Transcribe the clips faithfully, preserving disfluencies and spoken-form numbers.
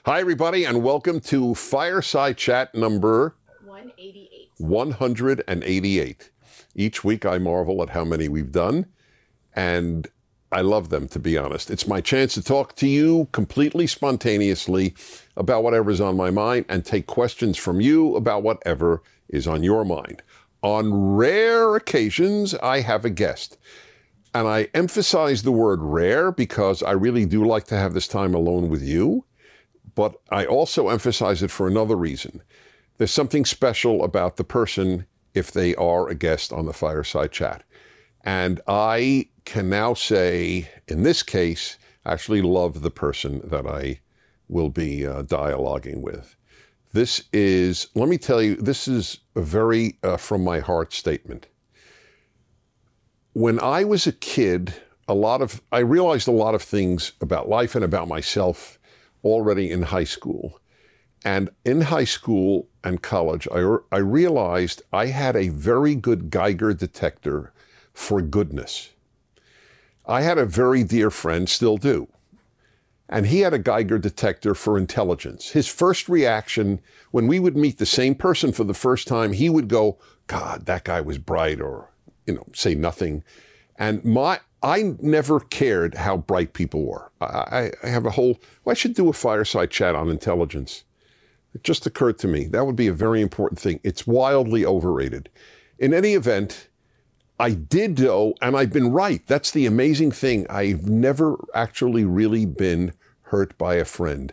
Hi, everybody, and welcome to Fireside Chat number one eighty-eight. one hundred eighty-eight. Each week I marvel at how many we've done, and I love them, to be honest. It's my chance to talk to you completely spontaneously about whatever's on my mind and take questions from you about whatever is on your mind. On rare occasions, I have a guest. And I emphasize the word rare because I really do like to have this time alone with you. But I also emphasize it for another reason. There's something special about the person if they are a guest on the Fireside Chat. And I can now say, in this case, actually love the person that I will be uh, dialoguing with. This is, let me tell you, this is a very uh, from my heart statement. When I was a kid, a lot of, I realized a lot of things about life and about myself already in high school. And in high school and college, I, I realized I had a very good Geiger detector for goodness. I had a very dear friend, still do, and he had a Geiger detector for intelligence. His first reaction, when we would meet the same person for the first time, he would go, God, that guy was bright, or, you know, say nothing. And my, I never cared how bright people were. I, I have a whole, well, I should do a fireside chat on intelligence. It just occurred to me. That would be a very important thing. It's wildly overrated. In any event, I did though, and I've been right. That's the amazing thing. I've never actually really been hurt by a friend.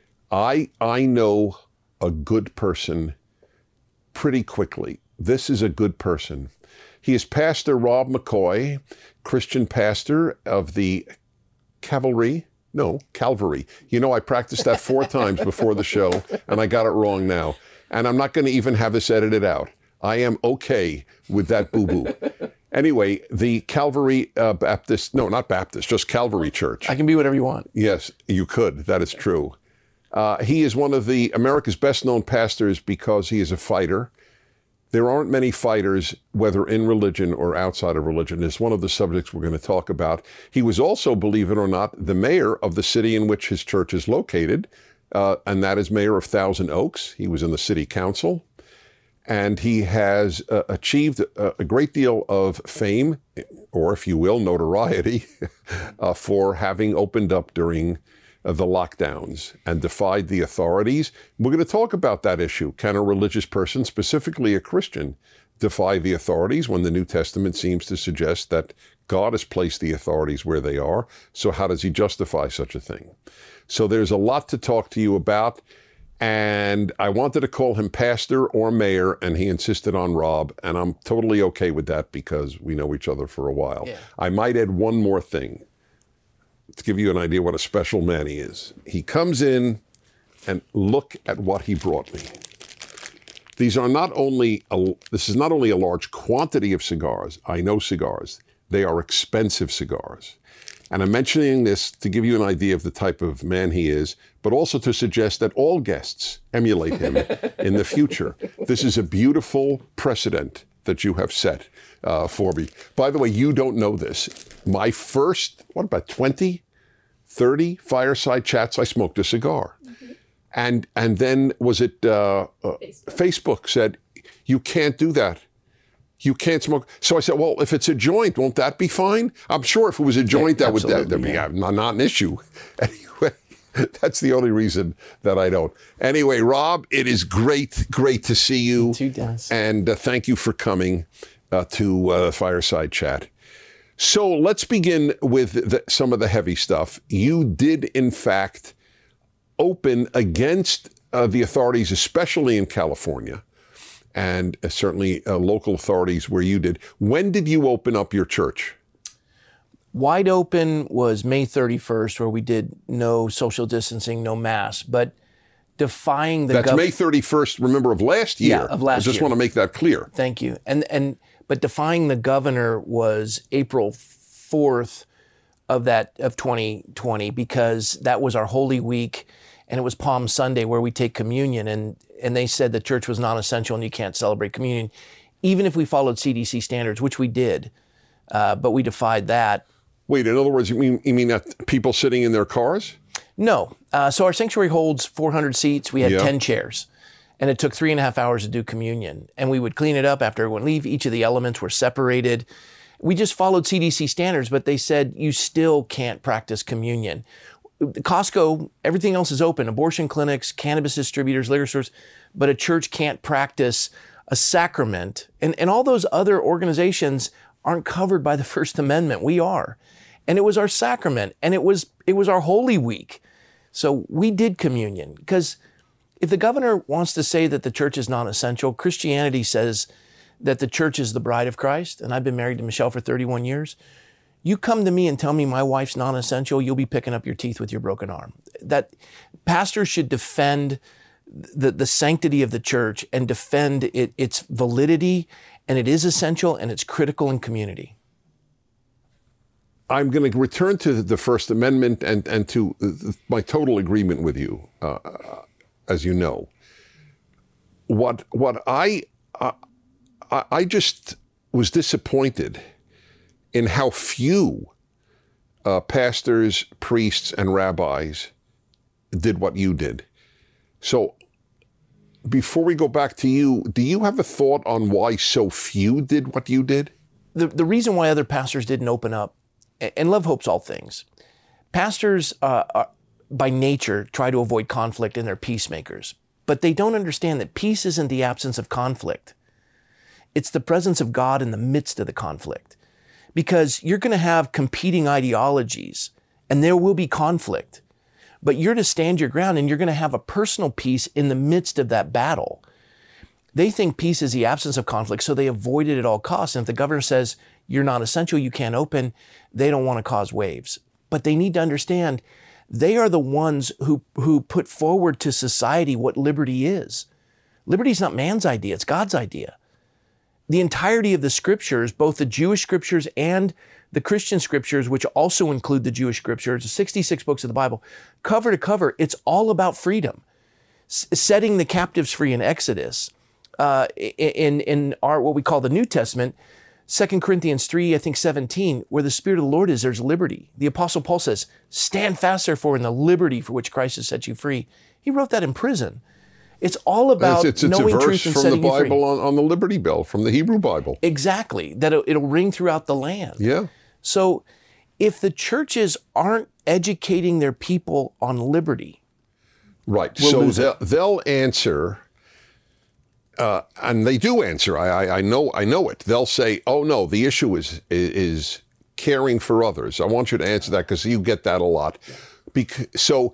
I, I know a good person pretty quickly. This is a good person. He is Pastor Rob McCoy, Christian pastor of the Cavalry. No, Calvary. You know, I practiced that four times before the show, and I got it wrong now. And I'm not going to even have this edited out. I am okay with that boo-boo. Anyway, the Calvary uh, Baptist, no, not Baptist, just Calvary Church. I can be whatever you want. Yes, you could. That is true. Uh, he is one of the America's best-known pastors because he is a fighter. There aren't many fighters, whether in religion or outside of religion. It's one of the subjects we're going to talk about. He was also, believe it or not, the mayor of the city in which his church is located, uh, and that is mayor of Thousand Oaks. He was in the city council, and he has uh, achieved a, a great deal of fame, or if you will, notoriety, uh, for having opened up during the lockdowns and defied the authorities. We're going to talk about that issue. Can a religious person, specifically a Christian, defy the authorities when the New Testament seems to suggest that God has placed the authorities where they are? So how does he justify such a thing? So there's a lot to talk to you about. And I wanted to call him pastor or mayor, and he insisted on Rob. And I'm totally okay with that because we know each other for a while. Yeah. I might add one more thing to give you an idea what a special man he is. He comes in and look at what he brought me. These are not only, a, this is not only a large quantity of cigars. I know cigars. They are expensive cigars. And I'm mentioning this to give you an idea of the type of man he is, but also to suggest that all guests emulate him in the future. This is a beautiful precedent that you have set uh, for me. By the way, you don't know this. My first, what about twenty, thirty fireside chats, I smoked a cigar. Mm-hmm. And and then was it uh, uh, Facebook. Facebook said, you can't do that. You can't smoke. So I said, well, if it's a joint, won't that be fine? I'm sure if it was a joint, yeah, that would that, that'd be yeah. not, not an issue. Anyway, that's the only reason that I don't. Anyway, Rob, it is great, great to see you. You too, Dennis. And uh, thank you for coming uh, to uh, Fireside Chat. So let's begin with the, some of the heavy stuff. You did, in fact, open against uh, the authorities, especially in California, and uh, certainly uh, local authorities where you did. When did you open up your church? Wide open was May thirty-first, where we did no social distancing, no mass, but defying the That's gov- May thirty-first, remember, of last year. Yeah, of last year. I just year. want to make that clear. Thank you. And and but defying the governor was April fourth of that of twenty twenty, because that was our Holy Week, and it was Palm Sunday where we take communion, and and they said the church was non-essential and you can't celebrate communion, even if we followed C D C standards, which we did, uh, but we defied that. Wait, in other words, you mean you mean that people sitting in their cars? No. Uh, so our sanctuary holds four hundred seats. We had Yeah. ten chairs. And it took three and a half hours to do communion. And we would clean it up after everyone leave. Each of the elements were separated. We just followed C D C standards, but they said you still can't practice communion. Costco, everything else is open. Abortion clinics, cannabis distributors, liquor stores, but a church can't practice a sacrament. And, and all those other organizations aren't covered by the First Amendment. We are. And it was our sacrament, and it was it was our Holy Week. So we did communion, because if the governor wants to say that the church is non-essential, Christianity says that the church is the bride of Christ, and I've been married to Michelle for thirty-one years. You come to me and tell me my wife's non-essential, you'll be picking up your teeth with your broken arm. That pastors should defend the, the sanctity of the church and defend it, its validity, and it is essential and it's critical in community. I'm going to return to the First Amendment and, and to my total agreement with you, uh, as you know. What what I, uh, I just was disappointed in how few uh, pastors, priests, and rabbis did what you did. So before we go back to you, do you have a thought on why so few did what you did? The, the reason why other pastors didn't open up, and love hopes all things. Pastors, uh, are, by nature, try to avoid conflict, and they're peacemakers. But they don't understand that peace isn't the absence of conflict. It's the presence of God in the midst of the conflict. Because you're going to have competing ideologies, and there will be conflict. But you're to stand your ground, and you're going to have a personal peace in the midst of that battle. They think peace is the absence of conflict, so they avoid it at all costs. And if the governor says, you're not essential, you can't open, they don't want to cause waves. But they need to understand they are the ones who, who put forward to society what liberty is. Liberty is not man's idea, it's God's idea. The entirety of the scriptures, both the Jewish scriptures and the Christian scriptures, which also include the Jewish scriptures, the sixty-six books of the Bible, cover to cover, it's all about freedom. S- setting the captives free in Exodus. Uh, in, in our, what we call the New Testament, Second Corinthians three, I think seventeen, where the Spirit of the Lord is, there's liberty. The Apostle Paul says, stand fast therefore in the liberty for which Christ has set you free. He wrote that in prison. It's all about it's, it's, knowing it's truth and from setting the you free. Bible on, on the Liberty Bell, from the Hebrew Bible. Exactly, that it'll, it'll ring throughout the land. Yeah. So if the churches aren't educating their people on liberty, right. we'll So lose they'll, it. they'll answer, uh, and they do answer. I, I, I know. I know it. They'll say, "Oh no, the issue is is caring for others." I want you to answer that because you get that a lot. Because so,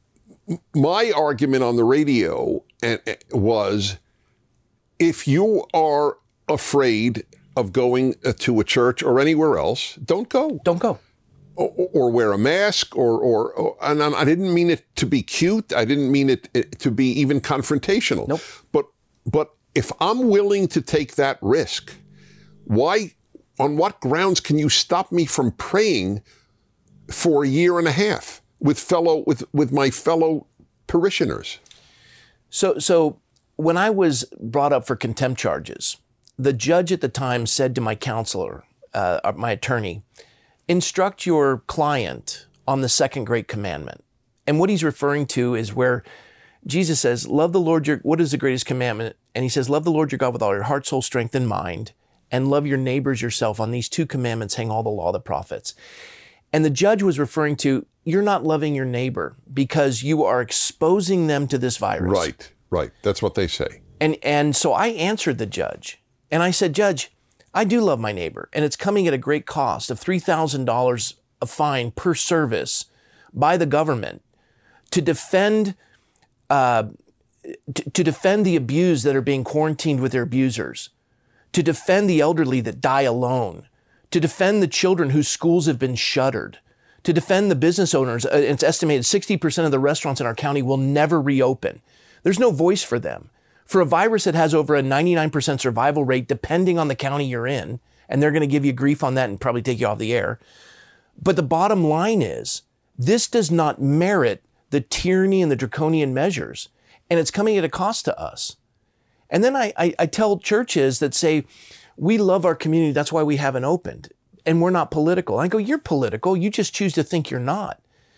my argument on the radio was, if you are afraid of going to a church or anywhere else, don't go. Don't go. Or, or wear a mask, or, or, or, and I didn't mean it to be cute. I didn't mean it, it to be even confrontational. Nope. But, but if I'm willing to take that risk, why, on what grounds can you stop me from praying for a year and a half with fellow, with, with my fellow parishioners? So, so when I was brought up for contempt charges, the judge at the time said to my counselor, uh, my attorney, instruct your client on the second great commandment. And what he's referring to is where Jesus says, love the Lord your, what is the greatest commandment? And he says, love the Lord your God with all your heart, soul, strength, and mind, and love your neighbors yourself. On these two commandments hang all the law of the prophets. And the judge was referring to, you're not loving your neighbor because you are exposing them to this virus. Right, right. That's what they say. And, and so I answered the judge, and I said, Judge, I do love my neighbor, and it's coming at a great cost of three thousand dollars a fine per service by the government to defend uh, to, to defend the abused that are being quarantined with their abusers, to defend the elderly that die alone, to defend the children whose schools have been shuttered, to defend the business owners. It's estimated sixty percent of the restaurants in our county will never reopen. There's no voice for them. For a virus that has over a ninety-nine percent survival rate, depending on the county you're in, and they're going to give you grief on that and probably take you off the air. But the bottom line is, this does not merit the tyranny and the draconian measures, and it's coming at a cost to us. And then I, I, I tell churches that say, we love our community, that's why we haven't opened, and we're not political. I go, you're political, you just choose to think you're not.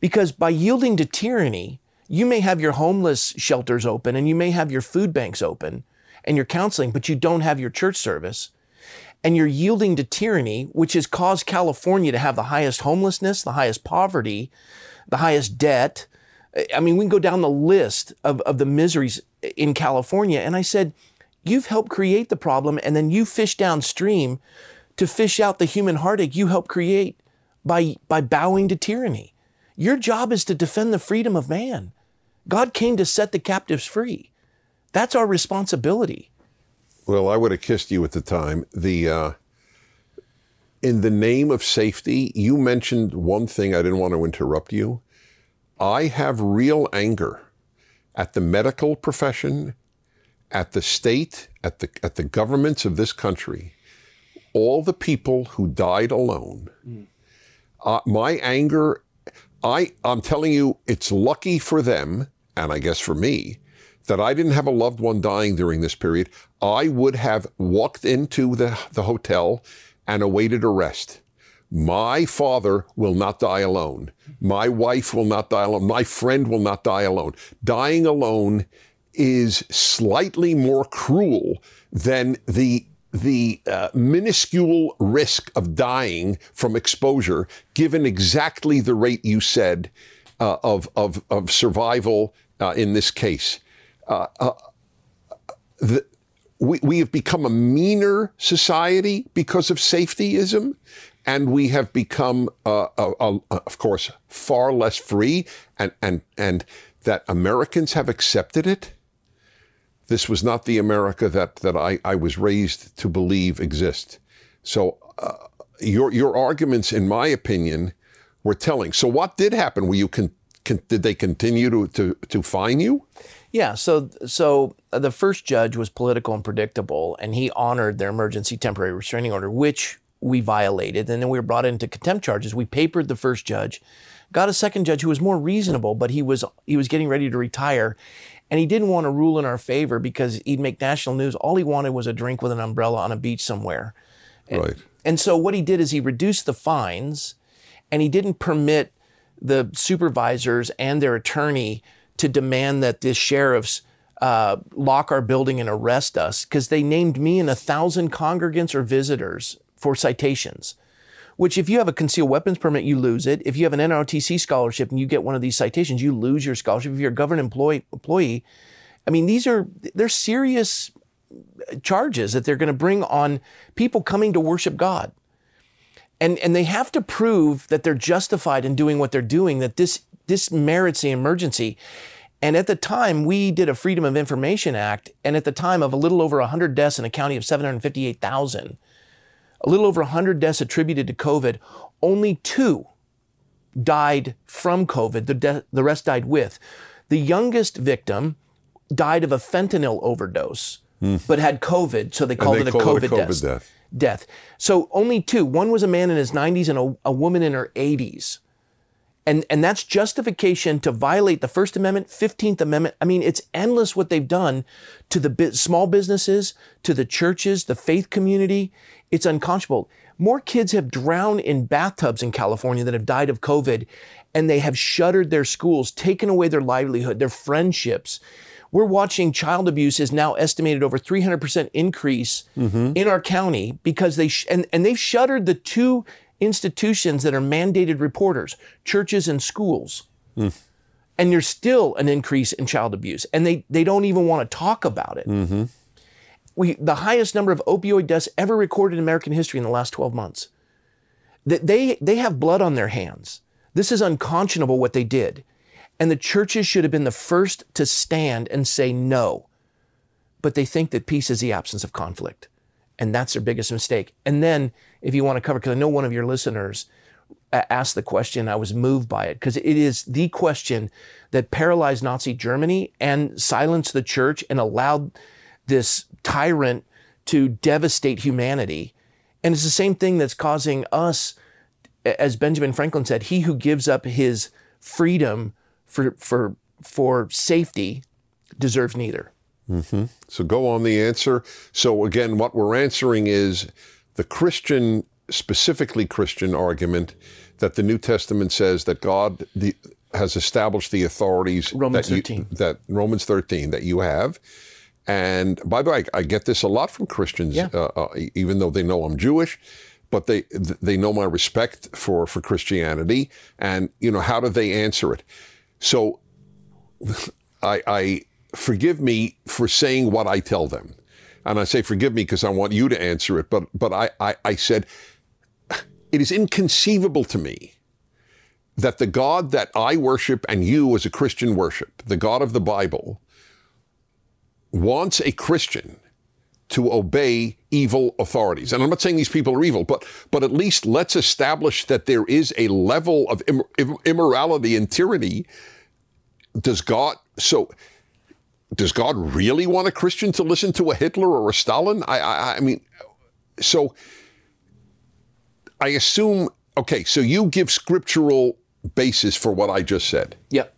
Because by yielding to tyranny, you may have your homeless shelters open and you may have your food banks open and your counseling, but you don't have your church service. And you're yielding to tyranny, which has caused California to have the highest homelessness, the highest poverty, the highest debt. I mean, we can go down the list of, of the miseries in California. And I said, you've helped create the problem, and then you fish downstream to fish out the human heartache you helped create by, by bowing to tyranny. Your job is to defend the freedom of man. God came to set the captives free. That's our responsibility. Well, I would have kissed you at the time. The uh, in the name of safety, you mentioned one thing. I didn't want to interrupt you. I have real anger at the medical profession, at the state, at the at the governments of this country, all the people who died alone. Mm. Uh, my anger, I I'm telling you, it's lucky for them, and I guess for me, that I didn't have a loved one dying during this period. I would have walked into the, the hotel and awaited arrest. My father will not die alone. My wife will not die alone. My friend will not die alone. Dying alone is slightly more cruel than the the uh, minuscule risk of dying from exposure, given exactly the rate you said uh, of, of, of survival uh, in this case. Uh, uh, the, we, we have become a meaner society because of safetyism, and we have become, uh, uh, uh, of course, far less free, and, and, and that Americans have accepted it. This was not the America that, that I, I was raised to believe exists. So uh, your, your arguments, in my opinion, were telling. So what did happen? Were you con- con- did they continue to, to, to fine you? Yeah, so so the first judge was political and predictable, and he honored their emergency temporary restraining order, which we violated, and then we were brought into contempt charges. We papered the first judge, got a second judge who was more reasonable, but he was he was getting ready to retire, and he didn't want to rule in our favor because he'd make national news. All he wanted was a drink with an umbrella on a beach somewhere. And, right. And so what he did is he reduced the fines, and he didn't permit the supervisors and their attorney to demand that the sheriffs uh, lock our building and arrest us, because they named me and a thousand congregants or visitors for citations, which if you have a concealed weapons permit, you lose it. If you have an N R O T C scholarship and you get one of these citations, you lose your scholarship. If you're a government employee, employee, I mean, these are, they're serious charges that they're going to bring on people coming to worship God. And, and they have to prove that they're justified in doing what they're doing, that this this merits the emergency. And at the time, we did a Freedom of Information Act, and at the time of a little over one hundred deaths in a county of seven hundred fifty-eight thousand, a little over one hundred deaths attributed to COVID, only two died from COVID, the, de- the rest died with. The youngest victim died of a fentanyl overdose, mm. but had COVID, so they called they it a COVID, it a COVID death. death. death. So only two. One was a man in his nineties and a, a woman in her eighties. And and that's justification to violate the First Amendment, fifteenth Amendment. I mean, it's endless what they've done to the bi- small businesses, to the churches, the faith community. It's unconscionable. More kids have drowned in bathtubs in California that have died of COVID, and they have shuttered their schools, taken away their livelihood, their friendships. We're watching child abuse is now estimated over three hundred percent increase mm-hmm. in our county because they, sh- and, and they've shuttered the two institutions that are mandated reporters, churches and schools. Mm. And there's still an increase in child abuse, and they, they don't even want to talk about it. Mm-hmm. We, the highest number of opioid deaths ever recorded in American history in the last twelve months. They, they have blood on their hands. This is unconscionable what they did. And the churches should have been the first to stand and say no. But they think that peace is the absence of conflict. And that's their biggest mistake. And then, if you want to cover, because I know one of your listeners asked the question, I was moved by it, because it is the question that paralyzed Nazi Germany and silenced the church and allowed this tyrant to devastate humanity. And it's the same thing that's causing us, as Benjamin Franklin said, he who gives up his freedom for for for safety deserves neither. Mm-hmm. So go on the answer. So again, what we're answering is the Christian, specifically Christian argument that the New Testament says that God the, has established the authorities Romans that, you, thirteen. that Romans thirteen that you have. And by the way, I, I get this a lot from Christians, Yeah. uh, uh, even though they know I'm Jewish, but they they know my respect for, for Christianity. And, you know, how do they answer it? So I, I forgive me for saying what I tell them. And I say forgive me because I want you to answer it. But but I, I, I said, it is inconceivable to me that the God that I worship and you as a Christian worship, the God of the Bible, wants a Christian to obey evil authorities. And I'm not saying these people are evil, but but at least let's establish that there is a level of imm- immorality and tyranny. Does God, so does God really want a Christian to listen to a Hitler or a Stalin? I, I, I mean, so I assume, okay, so you give scriptural basis for what I just said. Yep.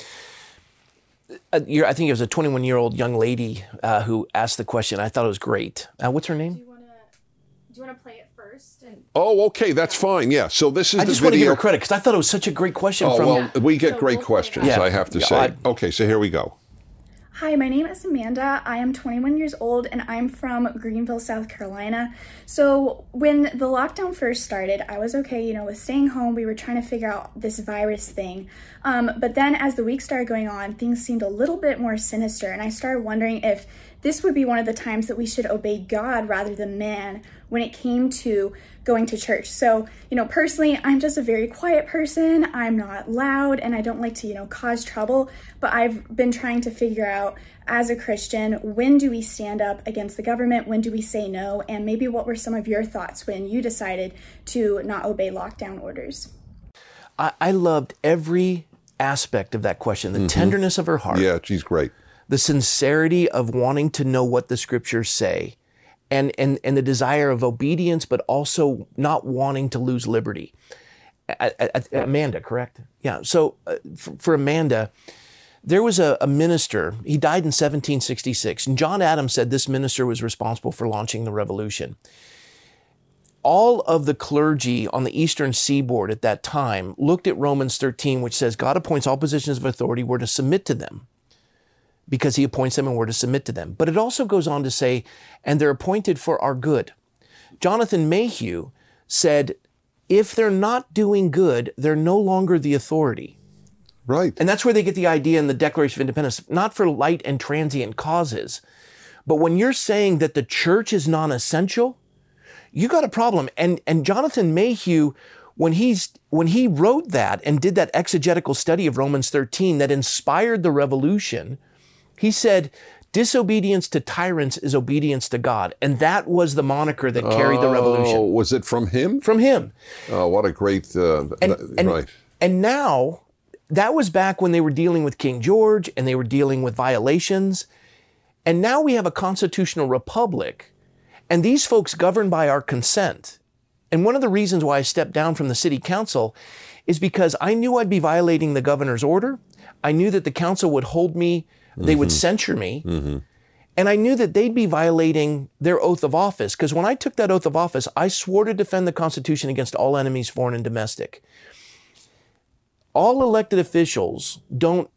Uh, you're, I think it was a twenty-one-year-old young lady uh, who asked the question. I thought it was great. Uh, what's her Do name? you want to do you want to play it first? And Oh, okay, that's fine. Yeah, so this is I the just want to give video. her credit because I thought it was such a great question Oh, from. well, we get So great we'll play questions, that. I have to Yeah, say. I- Okay, so here we go. Hi, my name is Amanda. I am twenty-one years old and I'm from Greenville, South Carolina. So when the lockdown first started, I was okay, you know, with staying home. We were trying to figure out this virus thing. Um, but then as the week started going on, things seemed a little bit more sinister. And I started wondering if this would be one of the times that we should obey God rather than man when it came to going to church. So, you know, personally, I'm just a very quiet person. I'm not loud and I don't like to, you know, cause trouble. But I've been trying to figure out as a Christian, when do we stand up against the government? When do we say no? And maybe what were some of your thoughts when you decided to not obey lockdown orders? I, I loved every aspect of that question, the tenderness of her heart, Yeah, she's great. the sincerity of wanting to know what the scriptures say, and, and, and the desire of obedience, but also not wanting to lose liberty. A- a- a- Amanda, correct? Yeah. So uh, for, for Amanda, there was a, a minister, he died in seventeen sixty-six, and John Adams said this minister was responsible for launching the revolution. All of the clergy on the eastern seaboard at that time looked at Romans thirteen, which says God appoints all positions of authority, we're to submit to them because he appoints them and we're to submit to them. But it also goes on to say, and they're appointed for our good. Jonathan Mayhew said, if they're not doing good, they're no longer the authority. Right. And that's where they get the idea in the Declaration of Independence, not for light and transient causes. But when you're saying that the church is non-essential, you got a problem. And and Jonathan Mayhew, when he's when he wrote that and did that exegetical study of Romans thirteen that inspired the revolution, he said, disobedience to tyrants is obedience to God. And that was the moniker that carried the Oh, revolution. was it from him? From him. Oh, what a great, uh, And, th- and, right. and now, that was back when they were dealing with King George and they were dealing with violations. And now we have a constitutional republic, and these folks govern by our consent. And one of the reasons why I stepped down from the city council is because I knew I'd be violating the governor's order. I knew that the council would hold me, they Mm-hmm. would censure me. Mm-hmm. And I knew that they'd be violating their oath of office, because when I took that oath of office, I swore to defend the Constitution against all enemies, foreign and domestic. All elected officials don't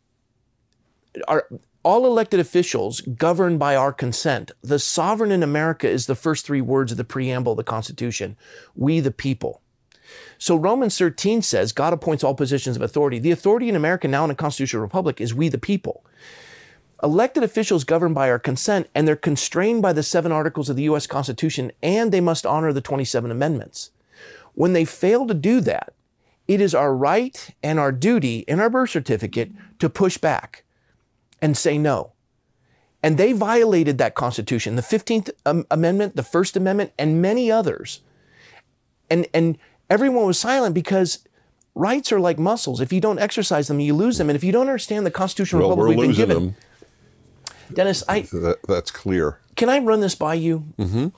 are all elected officials governed by our consent. The sovereign in America is the first three words of the preamble of the Constitution. We the people. So Romans thirteen says God appoints all positions of authority. The authority in America now in a constitutional republic is we the people. Elected officials govern by our consent, and they're constrained by the seven articles of the U S Constitution, and they must honor the twenty-seven amendments. When they fail to do that, it is our right and our duty in our birth certificate to push back and say no. And they violated that Constitution, the fifteenth Amendment, the First Amendment, and many others. And, and everyone was silent because rights are like muscles. If you don't exercise them, you lose them. And if you don't understand the constitutional Well, republic we're we've been losing given, them. Dennis, I That, that's clear. can I run this by you? Mm-hmm.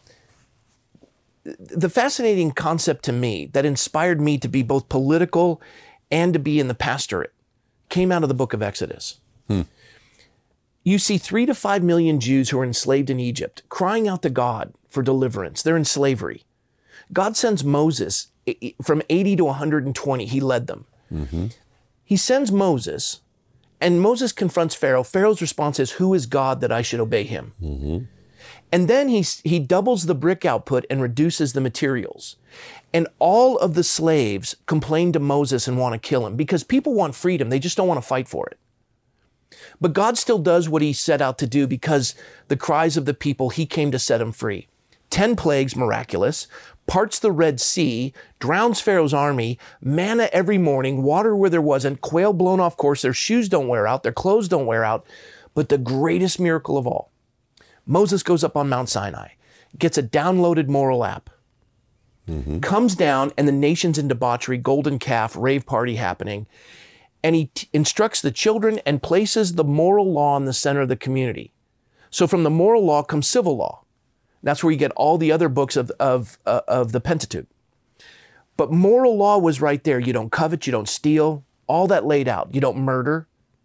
The fascinating concept to me that inspired me to be both political and to be in the pastorate came out of the book of Exodus. Hmm. You see three to five million Jews who are enslaved in Egypt crying out to God for deliverance. They're in slavery. God sends Moses from eighty to one hundred twenty, he led them. Mm-hmm. He sends Moses, and Moses confronts Pharaoh. Pharaoh's response is, who is God that I should obey him? Mm-hmm. And then he, he doubles the brick output and reduces the materials. And all of the slaves complain to Moses and want to kill him because people want freedom. They just don't want to fight for it. But God still does what he set out to do because the cries of the people, he came to set them free. Ten plagues, miraculous, parts the Red Sea, drowns Pharaoh's army, manna every morning, water where there wasn't, quail blown off course, their shoes don't wear out, their clothes don't wear out. But the greatest miracle of all, Moses goes up on Mount Sinai, gets a downloaded moral app, mm-hmm. comes down, and the nation's in debauchery, golden calf, rave party happening. And he t- instructs the children and places the moral law in the center of the community. So from the moral law comes civil law. That's where you get all the other books of, of, uh, of the Pentateuch. But moral law was right there. You don't covet, you don't steal, all that laid out. You don't murder.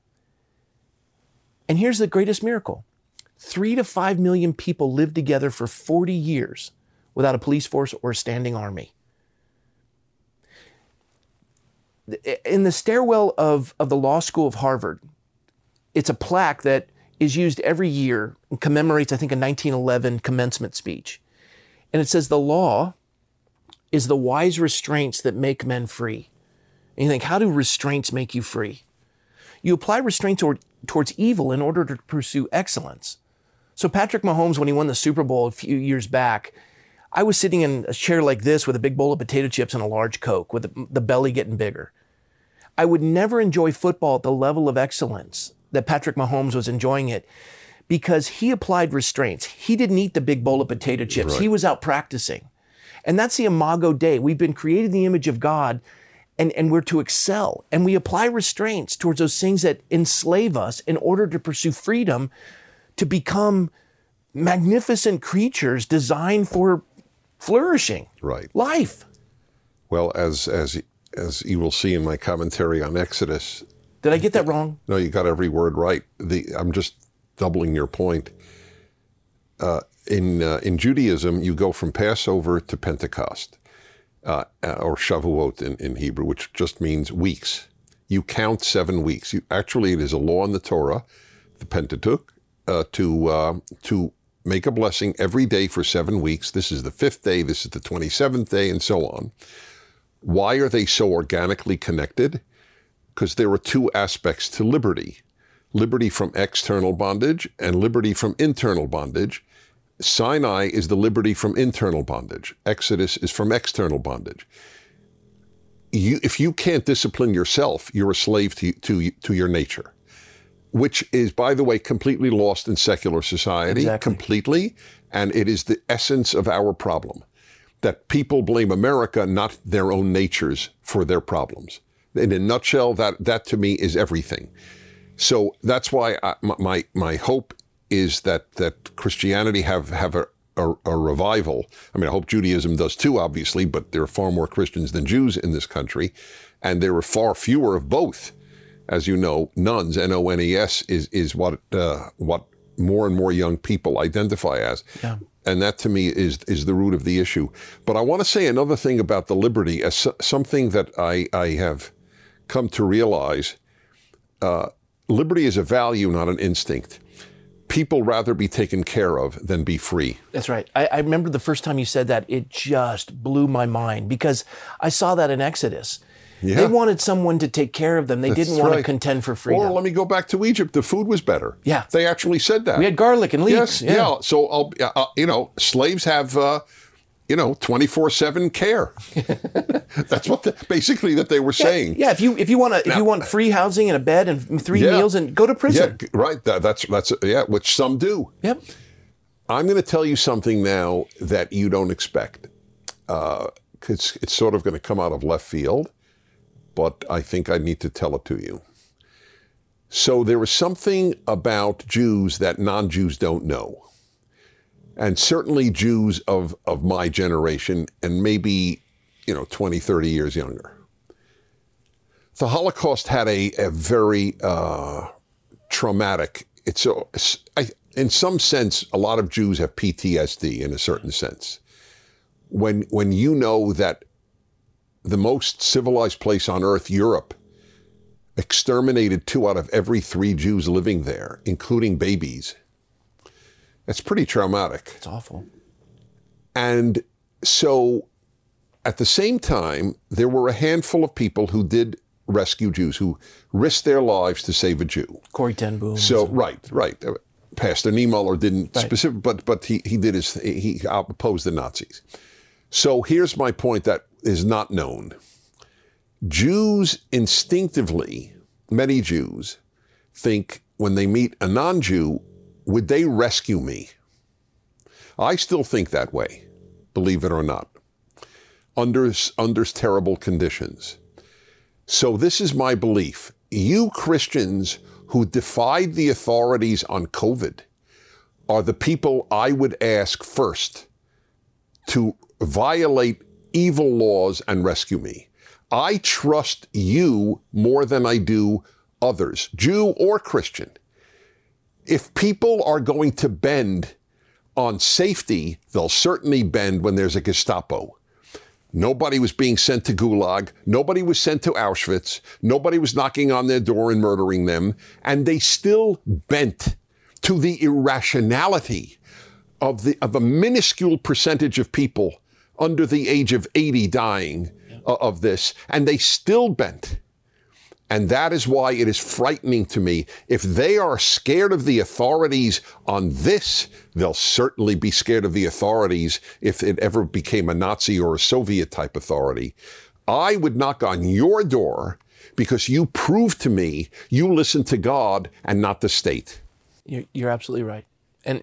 And here's the greatest miracle. Three to five million people lived together for forty years without a police force or a standing army. In the stairwell of, of the law school of Harvard, it's a plaque that is used every year and commemorates, I think, a nineteen eleven commencement speech. And it says, the law is the wise restraints that make men free. And you think, how do restraints make you free? You apply restraint toward, towards evil in order to pursue excellence. So Patrick Mahomes, when he won the Super Bowl a few years back, I was sitting in a chair like this with a big bowl of potato chips and a large Coke, with the, the belly getting bigger. I would never enjoy football at the level of excellence that Patrick Mahomes was enjoying it because he applied restraints. He didn't eat the big bowl of potato chips. Right. He was out practicing. And that's the Imago Dei. We've been created in the image of God, and, and we're to excel. And we apply restraints towards those things that enslave us in order to pursue freedom, to become magnificent creatures designed for flourishing. Right. Life. Well, as as as you will see in my commentary on Exodus. Did I get that wrong? No, you got every word right. The I'm just doubling your point. Uh, in uh, in Judaism, you go from Passover to Pentecost, uh, or Shavuot in, in Hebrew, which just means weeks. You count seven weeks. You, actually, it is a law in the Torah, the Pentateuch, uh, to uh, to make a blessing every day for seven weeks. This is the fifth day. This is the twenty-seventh day, and so on. Why are they so organically connected? Because there are two aspects to liberty. Liberty from external bondage and liberty from internal bondage. Sinai is the liberty from internal bondage. Exodus is from external bondage. You, if you can't discipline yourself, you're a slave to, to, to your nature, which is, by the way, completely lost in secular society, Exactly. completely. And it is the essence of our problem, that people blame America, not their own natures, for their problems. In a nutshell, that, that to me is everything. So that's why I, my my hope is that that Christianity have have a, a, a revival. I mean, I hope Judaism does too, obviously, but there are far more Christians than Jews in this country, and there are far fewer of both. As you know, nuns, N O N E S, is is what uh, what more and more young people identify as. Yeah. And that to me is is the root of the issue. But I want to say another thing about the liberty, as so, something that I, I have come to realize. Uh, liberty is a value, not an instinct. People rather be taken care of than be free. That's right. I, I remember the first time you said that, it just blew my mind because I saw that in Exodus. Yeah. They wanted someone to take care of them. They That's didn't want right. to contend for freedom. Or let me go back to Egypt. The food was better. Yeah. They actually said that. We had garlic and leeks. Yes, yeah. So, I'll, uh, you know, slaves have, uh, you know, twenty-four seven care. That's what the, basically that they were saying. Yeah, if you if you want to if Now- you want free housing and a bed and three Yeah. meals and go to Yeah, prison. g- right. That, that's, that's, yeah, which some do. Yep. I'm going to tell you something now that you don't expect. Uh, it's, it's sort of going to come out of left field, but I think I need to tell it to you. So there is something about Jews that non-Jews don't know. And certainly Jews of, of my generation, and maybe, you know, twenty, thirty years younger. The Holocaust had a, a very uh, traumatic, it's, a, I, in some sense, a lot of Jews have P T S D in a certain sense. When, when you know that the most civilized place on earth, Europe, exterminated two out of every three Jews living there, including babies. That's pretty traumatic. It's awful. And so at the same time, there were a handful of people who did rescue Jews, who risked their lives to save a Jew. Corrie ten Boom. So, right, right. Pastor Niemöller didn't Right. specific, but but he, he did his, he opposed the Nazis. So here's my point that is not known. Jews instinctively, many Jews, think when they meet a non-Jew, would they rescue me? I still think that way, believe it or not, under, under terrible conditions. So this is my belief. You Christians who defied the authorities on COVID are the people I would ask first to violate evil laws and rescue me. I trust you more than I do others, Jew or Christian. If people are going to bend on safety, they'll certainly bend when there's a Gestapo. Nobody was being sent to Gulag. Nobody was sent to Auschwitz. Nobody was knocking on their door and murdering them. And they still bent to the irrationality of the of a minuscule percentage of people under the age of eighty dying uh, of this. And they still bent. And that is why it is frightening to me. If they are scared of the authorities on this, they'll certainly be scared of the authorities if it ever became a Nazi or a Soviet type authority. I would knock on your door because you prove to me you listen to God and not the state. You're, you're absolutely right. And,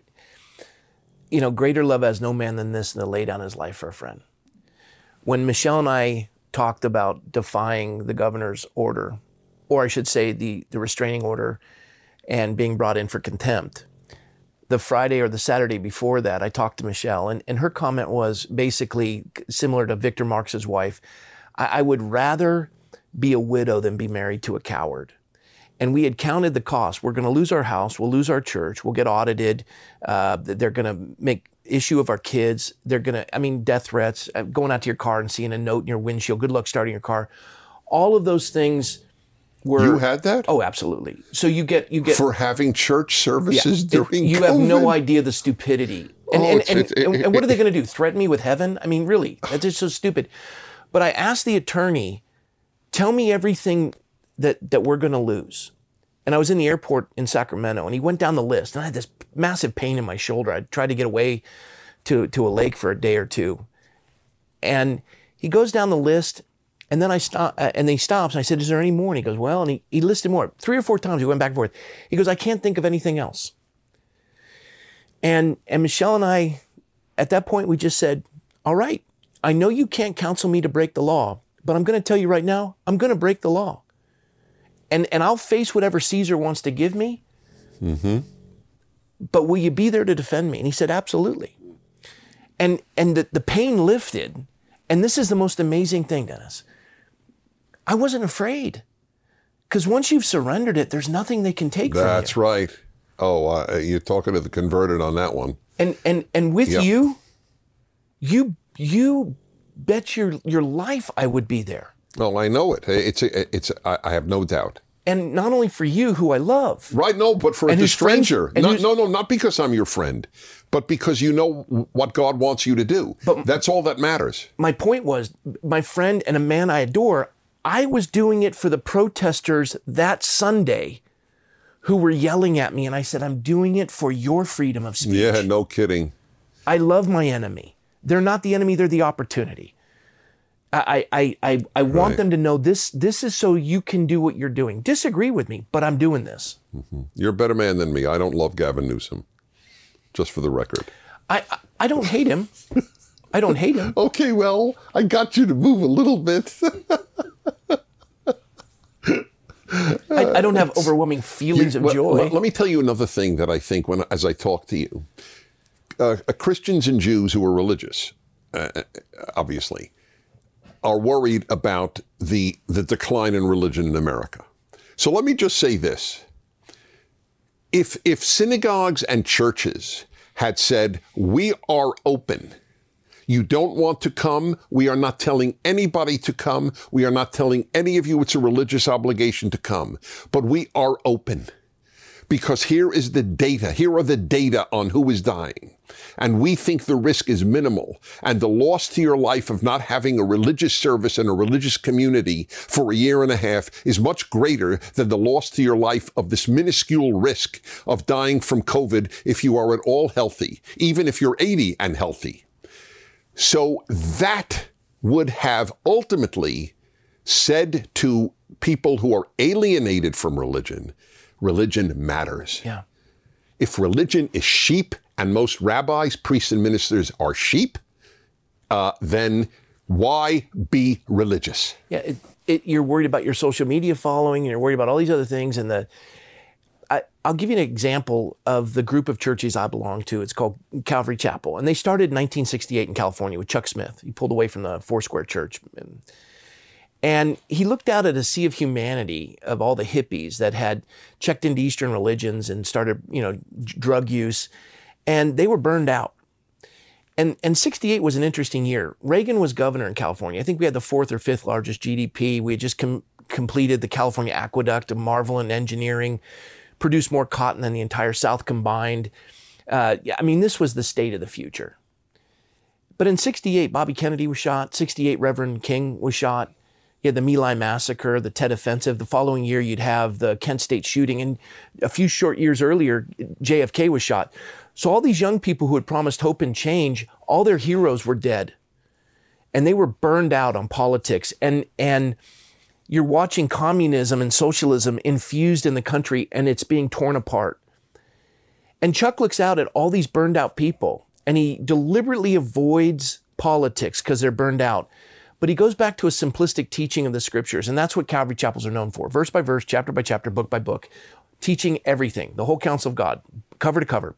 you know, greater love has no man than this, than to lay down his life for a friend. When Michelle and I talked about defying the governor's order, or I should say the, the restraining order, and being brought in for contempt, the Friday or the Saturday before that, I talked to Michelle, and, and her comment was basically similar to Victor Marx's wife. I, I would rather be a widow than be married to a coward. And we had counted the cost. We're going to lose our house. We'll lose our church. We'll get audited. Uh, they're going to make issue of our kids. They're going to, I mean, death threats, uh, going out to your car and seeing a note in your windshield. Good luck starting your car. All of those things were. You had that? Oh, absolutely. So you get, you get. For having church services Yeah, during it, you COVID? have no idea the stupidity. And, Oh, and, it's- and, it's- and, and what are they going to do? Threaten me with heaven? I mean, really, that's just so stupid. But I asked the attorney, tell me everything that, that we're going to lose. And I was in the airport in Sacramento, and he went down the list, and I had this massive pain in my shoulder. I tried to get away to, to a lake for a day or two. And he goes down the list, and then I stop, uh, and then he stops, and I said, is there any more? And he goes, well, and he, he listed more. Three or four times he went back and forth. He goes, I can't think of anything else. And, and Michelle and I, at that point, we just said, all right, I know you can't counsel me to break the law, but I'm going to tell you right now, I'm going to break the law. And, and I'll face whatever Caesar wants to give me. Mm-hmm. But will you be there to defend me? And he said, absolutely. And, and the, the pain lifted. And this is the most amazing thing, Dennis. I wasn't afraid. Because once you've surrendered it, there's nothing they can take from you. That's right. Oh, uh, you're talking to the converted on that one. And and and with Yep. you, you you bet your your life I would be there. Well, I know it. It's a, it's. A, I have no doubt. And not only for you, who I love. Right? No, but for And the whose friends- stranger. and Not, whose- no, no, not because I'm your friend, but because you know what God wants you to do. But- That's all that matters. My point was, my friend and a man I adore, I was doing it for the protesters that Sunday who were yelling at me. And I said, I'm doing it for your freedom of speech. Yeah, no kidding. I love my enemy. They're not the enemy, they're the opportunity. I, I, I, I want Right. them to know this, this is so you can do what you're doing. Disagree with me, but I'm doing this. You're a better man than me. I don't love Gavin Newsom, just for the record. I, I, I don't hate him. I don't hate him. Okay, well, I got you to move a little bit. I, I don't have overwhelming feelings of Well, joy. Let, let me tell you another thing that I think when as I talk to you. Uh, Christians and Jews who are religious, uh, obviously, are worried about the the decline in religion in America. So let me just say this. If if synagogues and churches had said, we are open, You don't want to come. We are not telling anybody to come. We are not telling any of you it's a religious obligation to come. But we are open because here is the data. Here are the data on who is dying. And we think the risk is minimal. And the loss to your life of not having a religious service and a religious community for a year and a half is much greater than the loss to your life of this minuscule risk of dying from COVID if you are at all healthy, even if you're eighty and healthy. So that would have ultimately said to people who are alienated from religion, religion matters. Yeah. If religion is sheep, and most rabbis, priests, and ministers are sheep, uh, then why be religious? Yeah, it, it, you're worried about your social media following, and you're worried about all these other things. And the, I, I'll give you an example of the group of churches I belong to. It's called Calvary Chapel, and they started in nineteen sixty-eight in California with Chuck Smith. He pulled away from the Foursquare Church, and, and he looked out at a sea of humanity of all the hippies that had checked into Eastern religions and started, you know, drug use. And they were burned out. And and sixty-eight was an interesting year. Reagan was governor in California. I think we had the fourth or fifth largest G D P. We had just com- completed the California Aqueduct, a marvel in engineering, produced more cotton than the entire South combined. Uh, yeah, I mean, this was the state of the future. But in sixty-eight, Bobby Kennedy was shot. sixty-eight, Reverend King was shot. You had the My Lai massacre, the Tet Offensive. The following year, you'd have the Kent State shooting. And a few short years earlier, J F K was shot. So all these young people who had promised hope and change, all their heroes were dead. And they were burned out on politics. And, and you're watching communism and socialism infused in the country, and it's being torn apart. And Chuck looks out at all these burned out people, and he deliberately avoids politics because they're burned out. But he goes back to a simplistic teaching of the scriptures, and that's what Calvary Chapels are known for. Verse by verse, chapter by chapter, book by book, teaching everything, the whole counsel of God, cover to cover.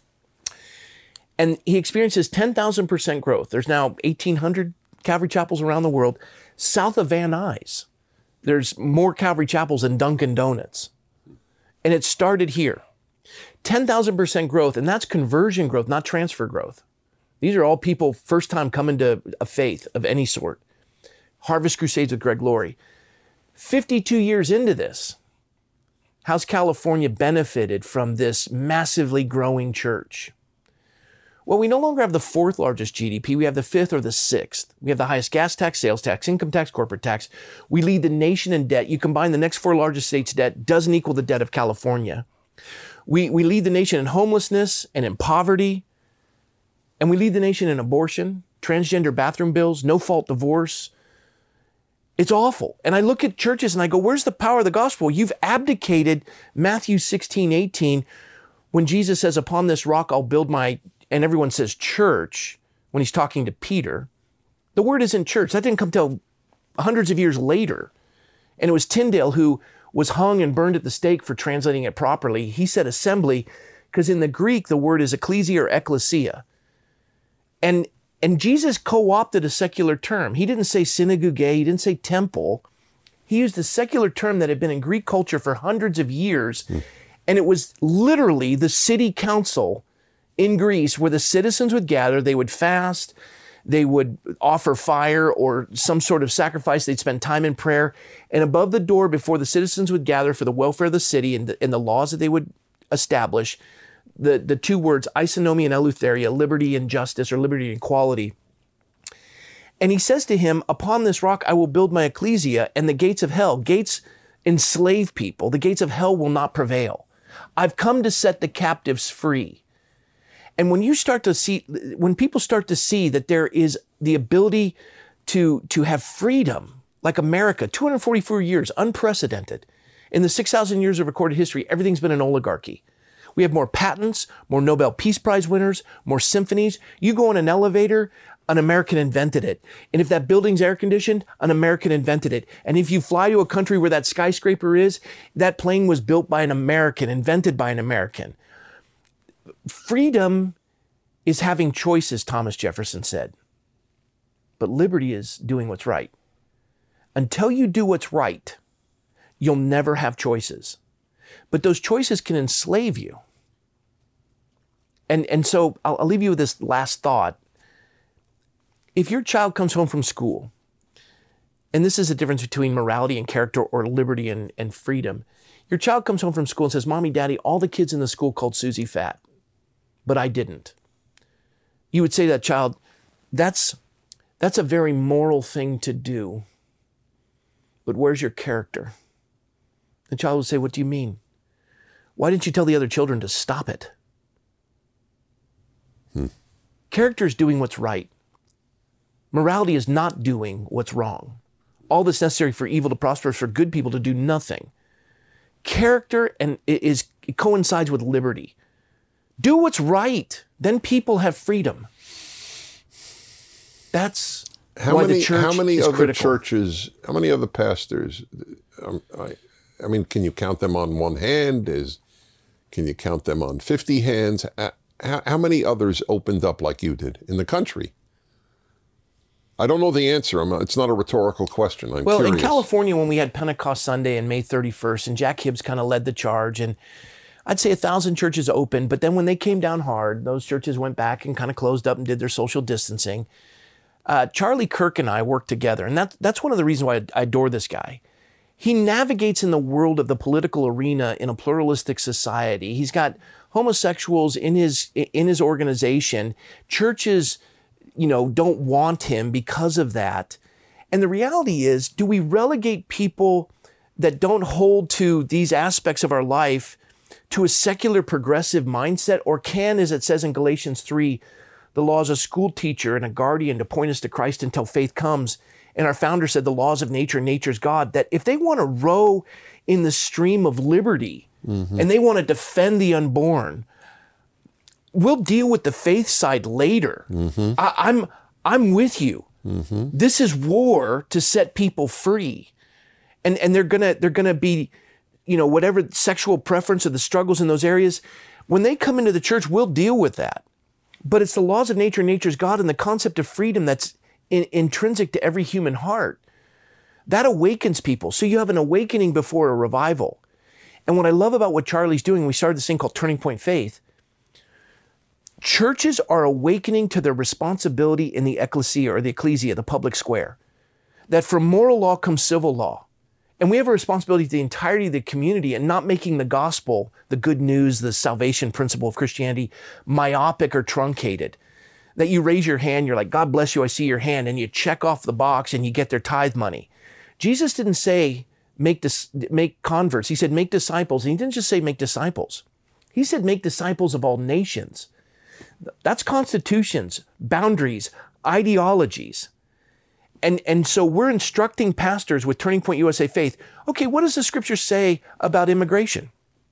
And he experiences ten thousand percent growth. There's now eighteen hundred Calvary Chapels around the world. South of Van Nuys, there's more Calvary Chapels than Dunkin' Donuts. And it started here. ten thousand percent growth, and that's conversion growth, not transfer growth. These are all people first time coming to a faith of any sort. Harvest Crusades with Greg Laurie. fifty-two years into this, how's California benefited from this massively growing church? Well, we no longer have the fourth largest G D P. We have the fifth or the sixth. We have the highest gas tax, sales tax, income tax, corporate tax. We lead the nation in debt. You combine the next four largest states' debt, doesn't equal the debt of California. We, we lead the nation in homelessness and in poverty. And we lead the nation in abortion, transgender bathroom bills, no-fault divorce. It's awful. And I look at churches and I go, where's the power of the gospel? You've abdicated Matthew sixteen, eighteen, when Jesus says, upon this rock I'll build my, and everyone says church, when he's talking to Peter. The word isn't church. That didn't come till hundreds of years later. And it was Tyndale who was hung and burned at the stake for translating it properly. He said assembly, because in the Greek, the word is ecclesia or ecclesia. And and Jesus co-opted a secular term. He didn't say synagogue, he didn't say temple. He used a secular term that had been in Greek culture for hundreds of years. Mm. And it was literally the city council in Greece where the citizens would gather, they would fast, they would offer fire or some sort of sacrifice, they'd spend time in prayer. And above the door before the citizens would gather for the welfare of the city and the, and the laws that they would establish, The, the two words, isonomia and eleutheria, liberty and justice, or liberty and equality. And he says to him, upon this rock I will build my ecclesia, and the gates of hell, gates enslave people, the gates of hell will not prevail. I've come to set the captives free. And when you start to see, when people start to see that there is the ability to, to have freedom, like America, two hundred forty-four years, unprecedented. In the six thousand years of recorded history, everything's been an oligarchy. We have more patents, more Nobel Peace Prize winners, more symphonies. You go in an elevator, an American invented it. And if that building's air conditioned, an American invented it. And if you fly to a country where that skyscraper is, that plane was built by an American, invented by an American. Freedom is having choices, Thomas Jefferson said. But liberty is doing what's right. Until you do what's right, you'll never have choices. But those choices can enslave you. And, and so I'll, I'll leave you with this last thought. if your child comes home from school, and this is the difference between morality and character or liberty and, and freedom. Your child comes home from school and says, Mommy, Daddy, all the kids in the school called Susie fat, but I didn't. You would say to that child, that's, that's a very moral thing to do, but where's your character? The child would say, what do you mean? Why didn't you tell the other children to stop it? Hmm. Character is doing what's right. Morality is not doing what's wrong. All that's necessary for evil to prosper is for good people to do nothing. Character and is it coincides with liberty. Do what's right, then people have freedom. That's how why many the church how many is other critical. churches, how many other pastors? Um, I, I mean, can you count them on one hand? Is can you count them on fifty hands? How, how many others opened up like you did in the country? I don't know the answer. I'm, it's not a rhetorical question. I'm well, curious. in California, when we had Pentecost Sunday and May thirty-first, and Jack Hibbs kind of led the charge, and I'd say a thousand churches opened, but then when they came down hard, those churches went back and kind of closed up and did their social distancing. Uh, Charlie Kirk and I worked together, and that, that's one of the reasons why I, I adore this guy. He navigates in the world of the political arena in a pluralistic society. He's got homosexuals in his in his organization. Churches, you know, don't want him because of that. And the reality is, do we relegate people that don't hold to these aspects of our life to a secular progressive mindset? Or can, as it says in Galatians three, the law is a school teacher and a guardian to point us to Christ until faith comes? And our founder said the laws of nature, nature's God, that if they want to row in the stream of liberty mm-hmm. and they want to defend the unborn, we'll deal with the faith side later. Mm-hmm. I, I'm I'm with you. Mm-hmm. This is war to set people free, and and they're gonna they're gonna be, you know, whatever sexual preference or the struggles in those areas. When they come into the church, we'll deal with that. But it's the laws of nature, nature's God, and the concept of freedom that's in, intrinsic to every human heart. That awakens people. So you have an awakening before a revival. And what I love about what Charlie's doing, we started this thing called Turning Point Faith. Churches are awakening to their responsibility in the ecclesia or the ecclesia, the public square, that from moral law comes civil law. And we have a responsibility to the entirety of the community and not making the gospel, the good news, the salvation principle of Christianity, myopic or truncated. That you raise your hand, you're like, God bless you, I see your hand, and you check off the box and you get their tithe money. Jesus didn't say make dis- make converts. He said make disciples. And he didn't just say make disciples. He said make disciples of all nations. That's constitutions, boundaries, ideologies. And, and so we're instructing pastors with Turning Point U S A Faith, okay, what does the scripture say about immigration?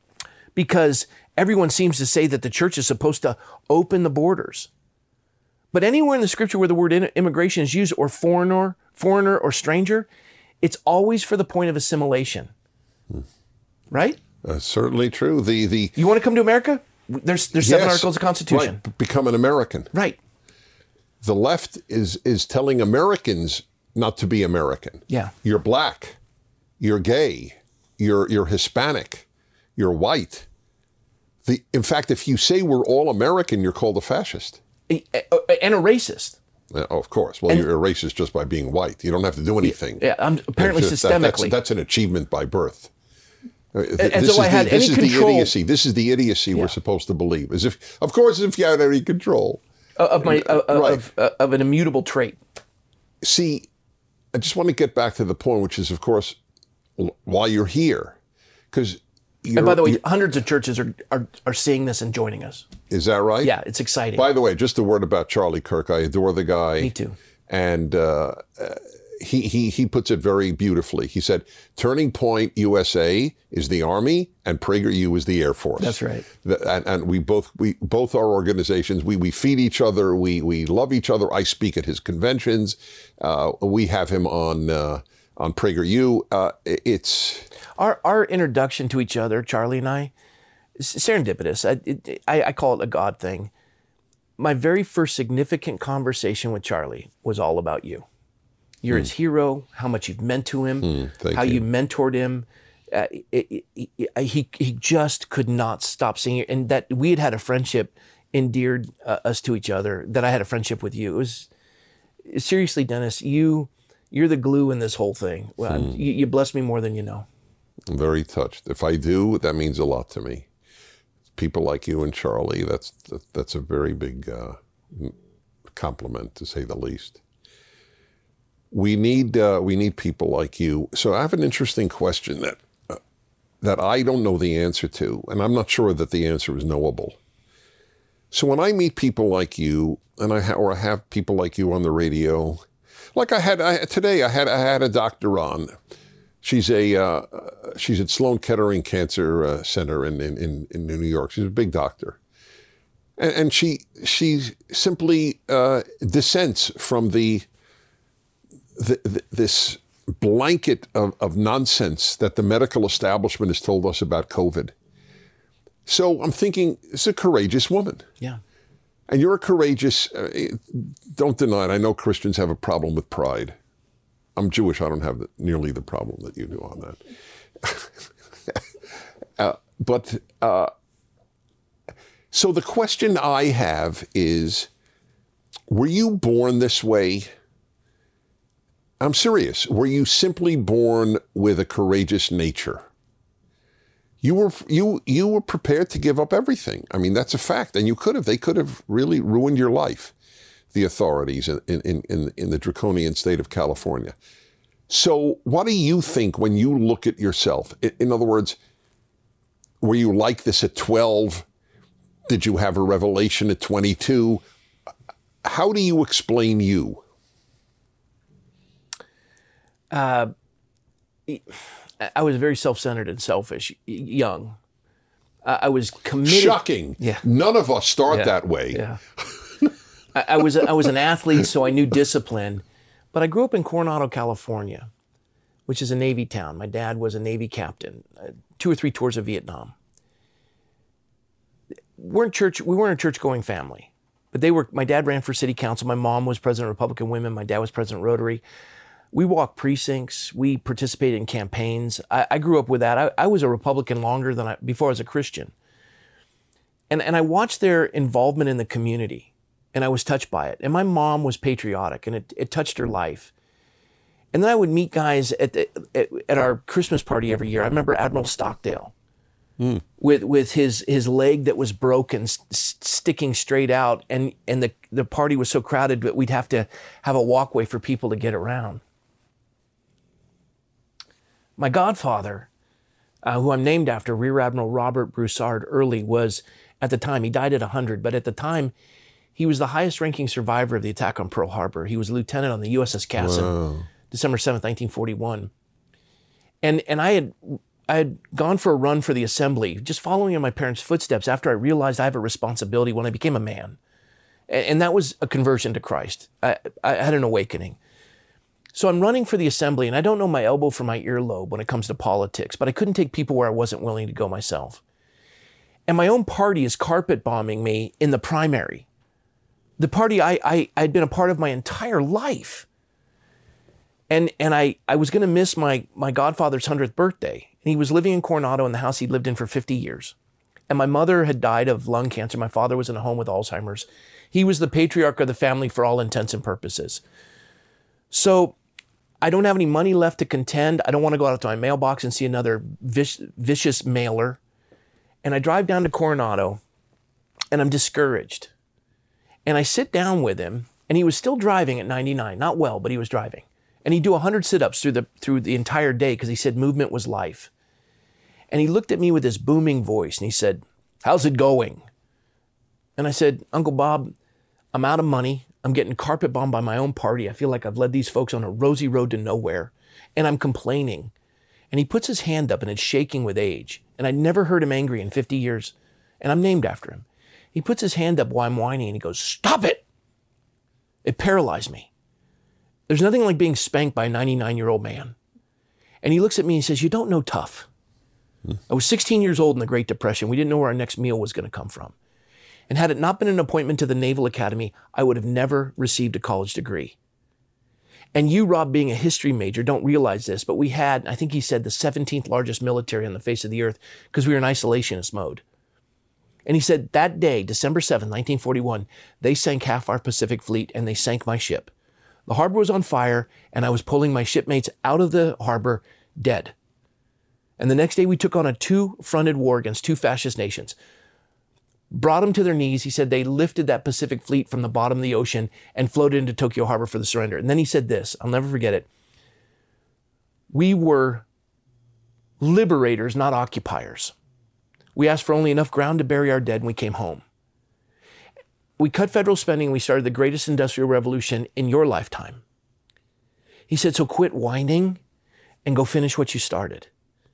Because everyone seems to say that the church is supposed to open the borders. But anywhere in the scripture where the word immigration is used, or foreigner, foreigner or stranger, it's always for the point of assimilation. Hmm. Right? That's certainly true. The the You want to come to America? There's there's seven yes, articles of the Constitution. Right, become an American. Right. The left is is telling Americans not to be American. Yeah. You're black, you're gay, you're you're Hispanic, you're white. The in fact, if you say we're all American, you're called a fascist. And a racist. Uh, oh, of course. Well, and, you're a racist just by being white. You don't have to do anything. Yeah, I'm, apparently just, systemically. That, that's, that's an achievement by birth. And, this and so I had the, any this control. Is the idiocy. This is the idiocy yeah. we're supposed to believe. As if, of course, if you had any control of my uh, right. of, uh, of an immutable trait. See, I just want to get back to the point, which is, of course, why you're here, because. And by the way, hundreds of churches are, are are seeing this and joining us. Is that right? Yeah, it's exciting. By the way, just a word about Charlie Kirk. I adore the guy. Me too. And uh, he he he puts it very beautifully. He said, "Turning Point U S A is the Army, and PragerU is the Air Force." That's right. And, and we both we both our organizations. We we feed each other. We we love each other. I speak at his conventions. Uh, we have him on uh, on PragerU. Uh, it's. Our our introduction to each other, Charlie and I, is serendipitous. I, it, I, I call it a God thing. My very first significant conversation with Charlie was all about you. You're mm. his hero, how much you've meant to him, mm, how you. you mentored him. Uh, it, it, it, he he just could not stop seeing it. And that we had had a friendship endeared uh, us to each other, that I had a friendship with you. It was seriously, Dennis, you, you're the glue in this whole thing. Well, Hmm. you, you bless me more than you know. I'm very touched. If I do, that means a lot to me. People like you and Charlie, that's that's a very big uh, compliment, to say the least. We need uh, we need people like you. So I have an interesting question that uh, that I don't know the answer to, and I'm not sure that the answer is knowable. So when I meet people like you, and I ha- or I have people like you on the radio, like I had I, today, I had I had a doctor on. She's a uh, she's at Sloan Kettering Cancer uh, Center in, in in New York. She's a big doctor, and, and she she simply uh, dissents from the, the, the this blanket of, of nonsense that the medical establishment has told us about COVID. So I'm thinking, it's a courageous woman. Yeah. And you're a courageous, uh, don't deny it, I know Christians have a problem with pride. I'm Jewish, I don't have the, nearly the problem that you do on that. uh, but, uh, so the question I have is, were you born this way? I'm serious. Were you simply born with a courageous nature? You were you you were prepared to give up everything. I mean, that's a fact. And you could have. They could have really ruined your life, the authorities in, in, in, in the draconian state of California. So what do you think when you look at yourself? In, in other words, were you like this at twelve? Did you have a revelation at twenty-two? How do you explain you? Uh, I was very self-centered and selfish, young. Uh, I was committed. Shocking. Yeah. None of us start Yeah. that way. Yeah. I, I was I was an athlete, so I knew discipline. But I grew up in Coronado, California, which is a Navy town. My dad was a Navy captain, uh, two or three tours of Vietnam. We're in church. We weren't a church-going family, but they were. My dad ran for city council. My mom was president of Republican Women. My dad was president of Rotary. We walked precincts. We participated in campaigns. I, I grew up with that. I, I was a Republican longer than I before I was a Christian. And and I watched their involvement in the community, and I was touched by it. And my mom was patriotic, and it, it touched her life. And then I would meet guys at the, at, at our Christmas party every year. I remember Admiral Stockdale mm. with with his his leg that was broken, s- sticking straight out, and and the the party was so crowded that we'd have to have a walkway for people to get around. My godfather, uh, who I'm named after, Rear Admiral Robert Broussard Early, was, at the time, he died at one hundred, but at the time, he was the highest ranking survivor of the attack on Pearl Harbor. He was a lieutenant on the U S S Cassin, wow. December seventh, nineteen forty-one. And and I had I had gone for a run for the assembly, just following in my parents' footsteps after I realized I have a responsibility when I became a man. And, and that was a conversion to Christ. I, I had an awakening. So I'm running for the assembly, and I don't know my elbow from my earlobe when it comes to politics, but I couldn't take people where I wasn't willing to go myself. And my own party is carpet bombing me in the primary. The party I, I, I'd been a part of my entire life. And and I, I was going to miss my, my godfather's hundredth birthday. And he was living in Coronado in the house he'd lived in for fifty years. And my mother had died of lung cancer. My father was in a home with Alzheimer's. He was the patriarch of the family for all intents and purposes. So I don't have any money left to contend. I don't want to go out to my mailbox and see another vic- vicious mailer. And I drive down to Coronado, and I'm discouraged. And I sit down with him, and he was still driving at ninety-nine. Not well, but he was driving. And he'd do one hundred sit-ups through the, through the entire day because he said movement was life. And he looked at me with this booming voice, and he said, "How's it going?" And I said, "Uncle Bob, I'm out of money. I'm getting carpet bombed by my own party. I feel like I've led these folks on a rosy road to nowhere, and I'm complaining." And he puts his hand up, and it's shaking with age. And I'd never heard him angry in fifty years, and I'm named after him. He puts his hand up while I'm whining, and he goes, "Stop it!" It paralyzed me. There's nothing like being spanked by a ninety-nine-year-old man. And he looks at me and he says, "You don't know tough." Hmm. I was sixteen years old in the Great Depression. We didn't know where our next meal was going to come from. And had it not been an appointment to the Naval Academy, I would have never received a college degree. And you, Rob, being a history major, don't realize this, but we had, I think he said, the seventeenth largest military on the face of the earth because we were in isolationist mode. And he said that day, December seventh, nineteen forty-one, they sank half our Pacific fleet and they sank my ship. The harbor was on fire, and I was pulling my shipmates out of the harbor dead. And the next day we took on a two-fronted war against two fascist nations. Brought them to their knees. He said they lifted that Pacific fleet from the bottom of the ocean and floated into Tokyo Harbor for the surrender. And then he said this, I'll never forget it. We were liberators, not occupiers. We asked for only enough ground to bury our dead, and we came home. We cut federal spending, and we started the greatest industrial revolution in your lifetime. He said, so quit whining and go finish what you started.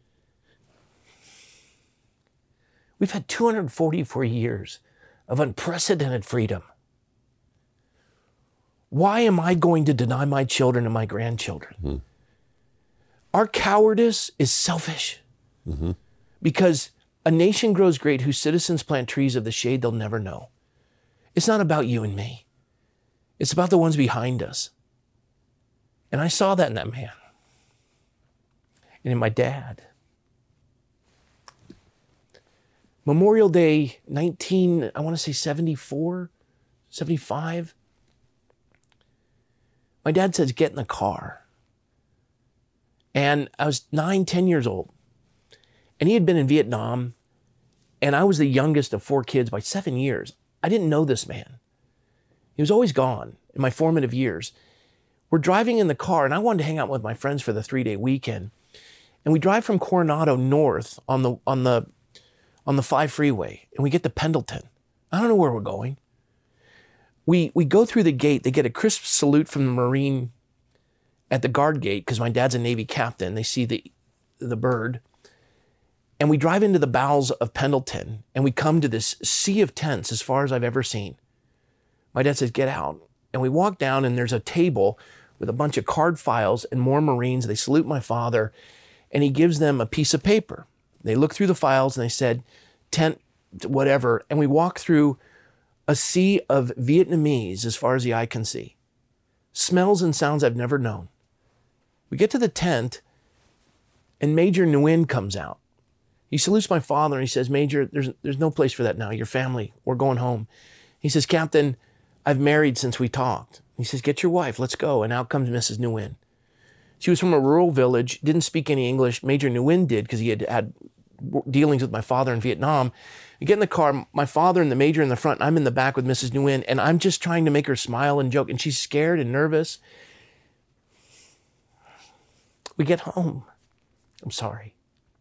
We've had two hundred forty-four years of unprecedented freedom. Why am I going to deny my children and my grandchildren? Mm-hmm. Our cowardice is selfish. Mm-hmm. Because a nation grows great whose citizens plant trees of the shade they'll never know. It's not about you and me. It's about the ones behind us. And I saw that in that man. And in my dad. Memorial Day, nineteen, I want to say seventy-four, seventy-five. My dad says, get in the car. And I was nine, ten years old. And he had been in Vietnam. And I was the youngest of four kids by seven years. I didn't know this man. He was always gone in my formative years. We're driving in the car, and I wanted to hang out with my friends for the three-day weekend. And we drive from Coronado north on the on the on the five freeway, and we get to Pendleton. I don't know where we're going. We we go through the gate. They get a crisp salute from the Marine at the guard gate because my dad's a Navy captain. They see the the bird. And we drive into the bowels of Pendleton, and we come to this sea of tents as far as I've ever seen. My dad says, get out. And we walk down, and there's a table with a bunch of card files and more Marines. They salute my father, and he gives them a piece of paper. They look through the files, and they said, tent, whatever. And we walk through a sea of Vietnamese as far as the eye can see. Smells and sounds I've never known. We get to the tent, and Major Nguyen comes out. He salutes my father, and he says, Major, there's, there's no place for that now. Your family, we're going home. He says, Captain, I've married since we talked. He says, get your wife, let's go. And out comes Missus Nguyen. She was from a rural village, didn't speak any English. Major Nguyen did because he had had dealings with my father in Vietnam. We get in the car, my father and the major in the front, and I'm in the back with Missus Nguyen, and I'm just trying to make her smile and joke, and she's scared and nervous. We get home. I'm sorry.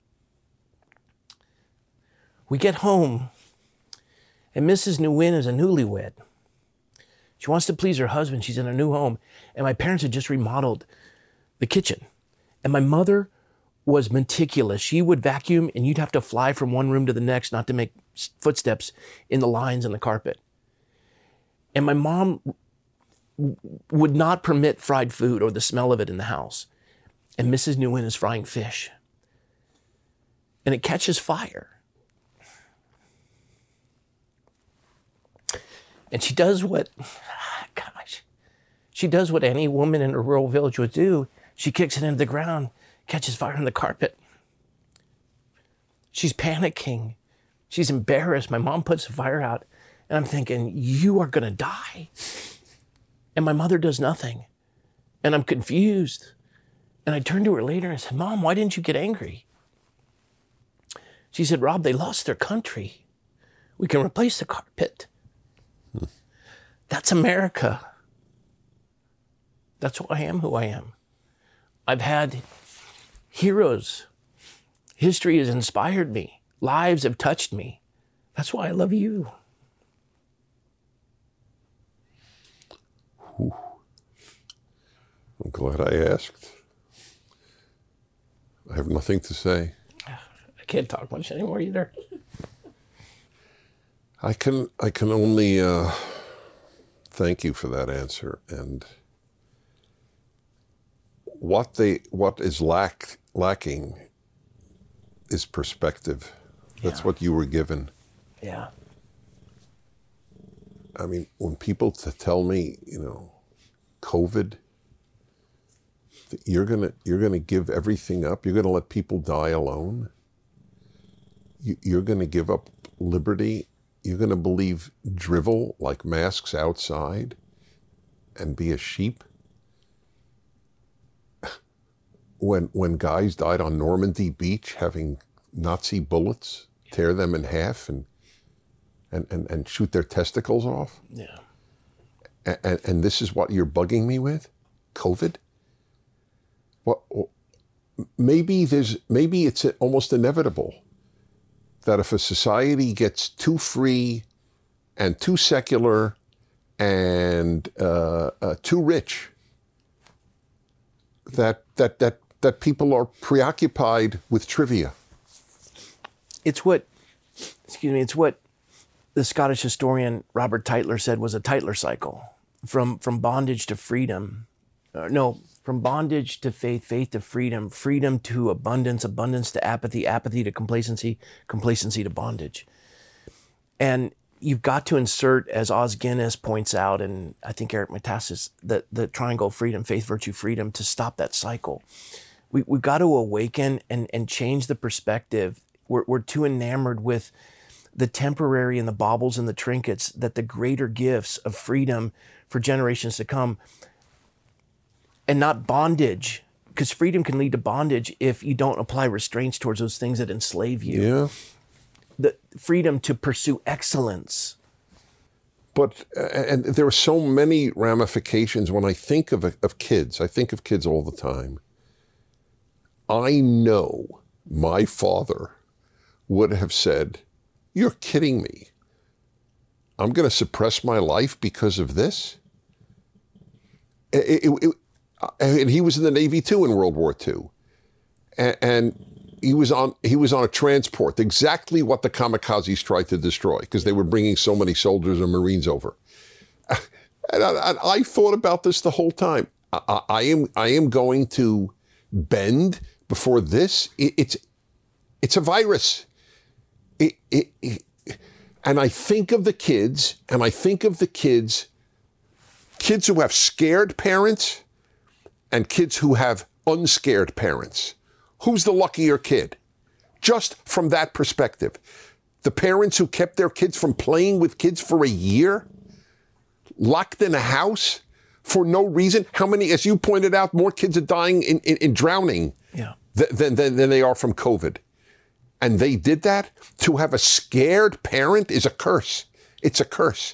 We get home, and Missus Nguyen is a newlywed. She wants to please her husband. She's in a new home, and my parents had just remodeled the kitchen. And my mother was meticulous. She would vacuum, and you'd have to fly from one room to the next not to make footsteps in the lines on the carpet. And my mom would not permit fried food or the smell of it in the house. And Missus Nguyen is frying fish. And it catches fire. And she does what, gosh, she does what any woman in a rural village would do. She kicks it into the ground, catches fire on the carpet. She's panicking. She's embarrassed. My mom puts the fire out, and I'm thinking, you are going to die. And my mother does nothing. And I'm confused. And I turned to her later and I said, Mom, why didn't you get angry? She said, Rob, they lost their country. We can replace the carpet. Hmm. That's America. That's who I am, who I am. I've had heroes. History has inspired me. Lives have touched me. That's why I love you. Whew. I'm glad I asked. I have nothing to say. I can't talk much anymore either. I can I can only uh, thank you for that answer. And what they what is lack lacking is perspective. That's Yeah. what you were given. Yeah. I mean, when people t- tell me, you know, COVID, that you're gonna you're gonna give everything up. You're gonna let people die alone. You, you're gonna give up liberty. You're gonna believe drivel like masks outside, and be a sheep. when when guys died on Normandy Beach having Nazi bullets tear them in half and and, and, and shoot their testicles off? Yeah. And, and this is what you're bugging me with? COVID? What? Maybe there's maybe it's almost inevitable that if a society gets too free and too secular and uh, uh, too rich, that that that that people are preoccupied with trivia. It's what, excuse me, it's what the Scottish historian Robert Tytler said was a Tytler cycle, from from bondage to freedom. Uh, no, from bondage to faith, faith to freedom, freedom to abundance, abundance to apathy, apathy to complacency, complacency to bondage. And you've got to insert, as Os Guinness points out, and I think Eric Metaxas, the, the triangle of freedom, faith, virtue, freedom, to stop that cycle. We, we've got to awaken and, and change the perspective. We're, we're too enamored with the temporary and the baubles and the trinkets, that the greater gifts of freedom for generations to come, and not bondage, because freedom can lead to bondage if you don't apply restraints towards those things that enslave you. Yeah. The freedom to pursue excellence. But, uh, and there are so many ramifications when I think of, of kids. I think of kids all the time. I know my father would have said, "You're kidding me. I'm going to suppress my life because of this?" It, it, it, and he was in the Navy too in World War Two. And, and he was on he was on a transport, exactly what the kamikazes tried to destroy, because they were bringing so many soldiers and Marines over. And I, and I thought about this the whole time. I, I am I am going to bend before this. It, it's it's a virus. It, it, it, and I think of the kids, and I think of the kids, kids who have scared parents and kids who have unscared parents. Who's the luckier kid? Just from that perspective. The parents who kept their kids from playing with kids for a year, locked in a house for no reason. How many, as you pointed out, more kids are dying in, in, in drowning yeah. than, than, than they are from COVID. And they did that? To have a scared parent is a curse. It's a curse.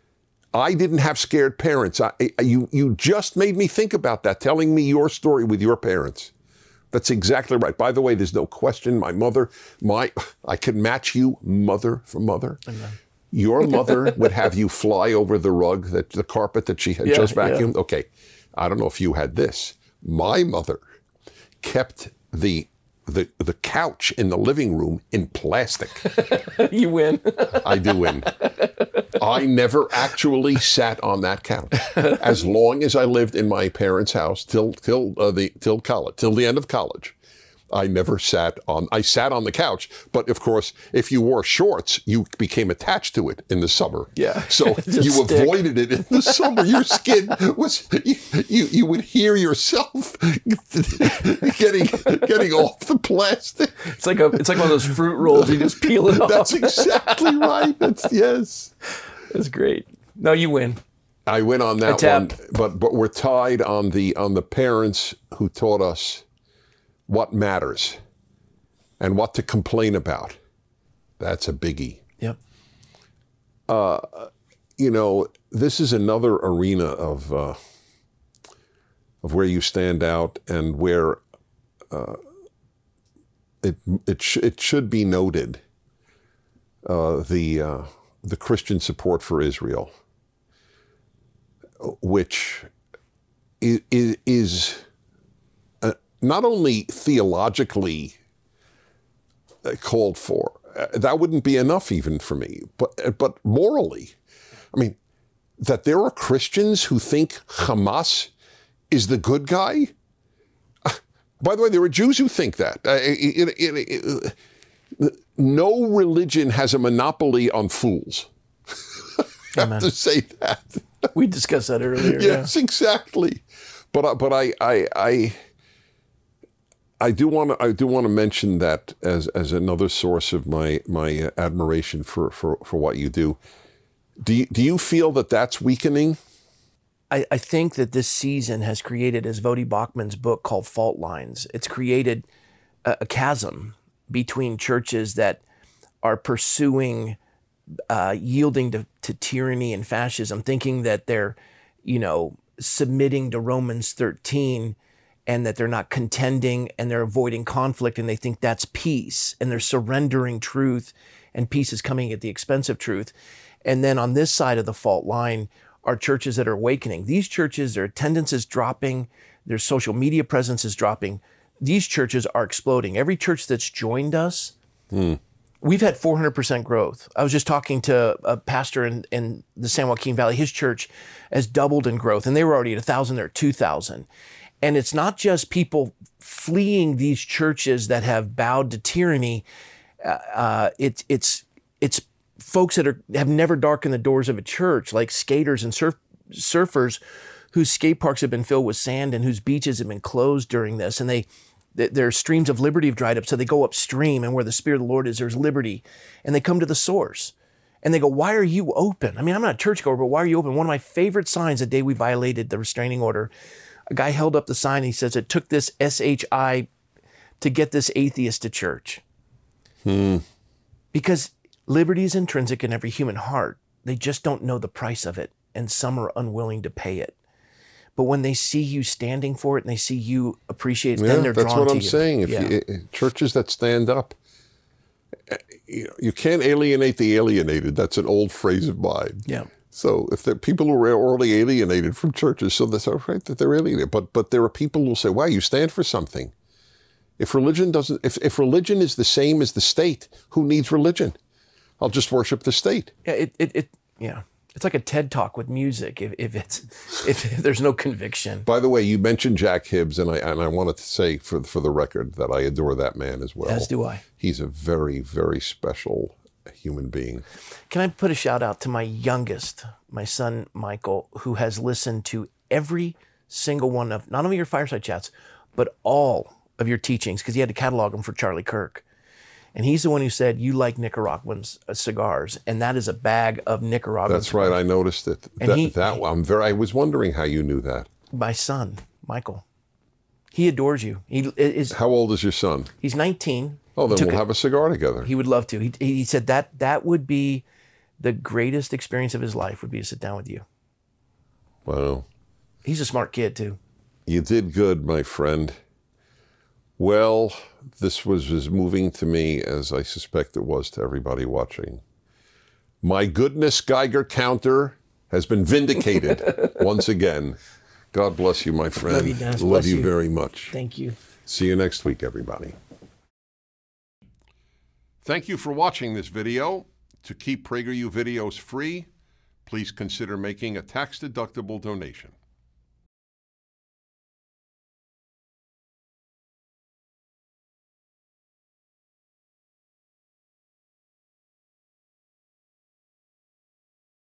I didn't have scared parents. I, you, you just made me think about that, telling me your story with your parents. That's exactly right. By the way, there's no question. My mother, my, I can match you mother for mother. Amen. Your mother would have you fly over the rug, that the carpet that she had yeah, just vacuumed. Yeah. Okay. I don't know if you had this. My mother kept the the the couch in the living room in plastic. You win. I do win. I never actually sat on that couch. As long as I lived in my parents' house till till uh, the till college, till the end of college, I never sat on. I sat on the couch, but of course, if you wore shorts, you became attached to it in the summer. Yeah. So you stick. avoided it in the summer. Your skin was you, you. You would hear yourself getting getting off the plastic. It's like a. It's like one of those fruit rolls. You just peel it off. That's exactly right. That's yes. That's great. No, you win. I win on that I one, but but we're tied on the on the parents who taught us what matters and what to complain about. That's a biggie. Yep. Uh, you know, this is another arena of uh, of where you stand out and where uh, it it sh- it should be noted uh, the. Uh, the Christian support for Israel, which is, is uh, not only theologically called for, uh, that wouldn't be enough even for me, but but morally. I mean, that there are Christians who think Hamas is the good guy. Uh, by the way, there are Jews who think that. Uh, it, it, it, it, No religion has a monopoly on fools. I have to say that. We discussed that earlier. Yes, yeah. exactly. But uh, but I I I, I do want to I do want to mention that as as another source of my my admiration for for for what you do. Do you, do you feel that that's weakening? I, I think that this season has created, as Voddie Bauchman's book called Fault Lines, it's created a, a chasm between churches that are pursuing uh, yielding to, to tyranny and fascism, thinking that they're, you know, submitting to Romans thirteen and that they're not contending and they're avoiding conflict and they think that's peace and they're surrendering truth and peace is coming at the expense of truth. And then on this side of the fault line are churches that are awakening. These churches, their attendance is dropping, their social media presence is dropping. These churches are exploding. Every church that's joined us, mm. we've had four hundred percent growth. I was just talking to a pastor in, in the San Joaquin Valley. His church has doubled in growth, and they were already at one thousand, they're at two thousand. And it's not just people fleeing these churches that have bowed to tyranny. Uh, it, it's it's folks that are have never darkened the doors of a church, like skaters and surf, surfers whose skate parks have been filled with sand and whose beaches have been closed during this. And they their streams of liberty have dried up, so they go upstream, and where the Spirit of the Lord is, there's liberty. And they come to the source. And they go, why are you open? I mean, I'm not a churchgoer, but why are you open? One of my favorite signs the day we violated the restraining order, a guy held up the sign and he says, it took this S H I to get this atheist to church. Hmm. Because liberty is intrinsic in every human heart. They just don't know the price of it, and some are unwilling to pay it. But when they see you standing for it and they see you appreciate it, yeah, then they're drawn to you. That's what I'm saying. If yeah. you, churches that stand up, you, know, you can't alienate the alienated. That's an old phrase of mine. Yeah. So if there are people who are already alienated from churches, so that's all right that they're alienated. But but there are people who say, wow, you stand for something. If religion doesn't, if, if religion is the same as the state, who needs religion? I'll just worship the state. Yeah, it, it, it yeah. It's like a TED Talk with music. If, if it's if, if there's no conviction. By the way, you mentioned Jack Hibbs, and I and I wanted to say for for the record that I adore that man as well. As do I. He's a very very special human being. Can I put a shout out to my youngest, my son Michael, who has listened to every single one of not only your fireside chats, but all of your teachings, because he had to catalog them for Charlie Kirk. And he's the one who said, you like Nicaraguan cigars, and that is a bag of Nicaraguan That's cigars. right, I noticed it. And that, he, that I'm very. I was wondering how you knew that. My son, Michael, he adores you. He is. How old is your son? He's nineteen. Oh, then Took we'll a, have a cigar together. He would love to. He, he said that that would be the greatest experience of his life, would be to sit down with you. Wow. He's a smart kid, too. You did good, my friend. Well, this was as moving to me as I suspect it was to everybody watching. My goodness Geiger counter has been vindicated once again. God bless you, my friend. Love you, Dennis. Love Bless you, you very much. Thank you. See you next week, everybody. Thank you for watching this video. To keep PragerU videos free, please consider making a tax-deductible donation.